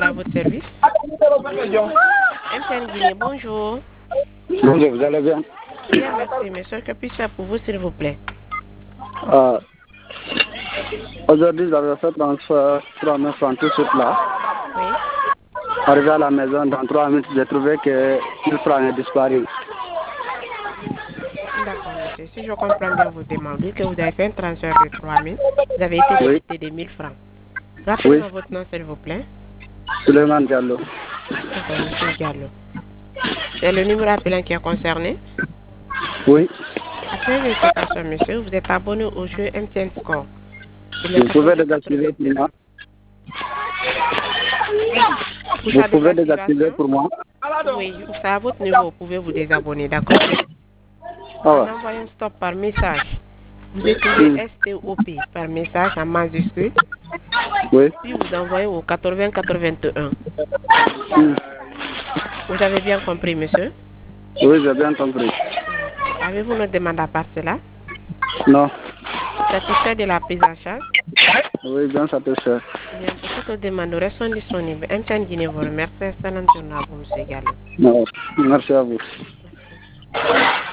à votre service. MTN Guinée, bonjour. Bonjour, vous allez bien? Bien, merci, monsieur. Que puis-je faire pour vous, s'il vous plaît? Aujourd'hui, j'avais fait transfert 3 000 francs tout de suite là. Oui. Arrivé à la maison, dans 3 minutes, j'ai trouvé que 1000 francs est disparu. D'accord, monsieur. Si je comprends bien vos demandes, dites que vous avez fait un transfert de 3 000, vous avez été débité de 1 000 francs. Rappelez-moi votre nom, s'il vous plaît. Suleiman Diallo. D'accord, monsieur Diallo. C'est le numéro appelant qui est concerné? Oui. Après vérification, monsieur, vous êtes abonné au jeu MTN Score. Vous pouvez désactiver pour moi. Vous pouvez désactiver pour moi. Oui, c'est à votre niveau, vous pouvez vous désabonner, d'accord? En envoyant stop par message, vous écrivez STOP par message en majuscule. Oui. Puis vous envoyez au 8081. Vous avez bien compris, monsieur? Oui, j'ai bien compris. Avez-vous une demande à part cela? Non. Satisfait de la prise en charge? Oui, bien satisfait. Bien, pour toute demande, nous restons disponibles. MTN Guinée vous remercie. Excellente journée à vous, monsieur Gallo. Non. Merci à vous. Merci.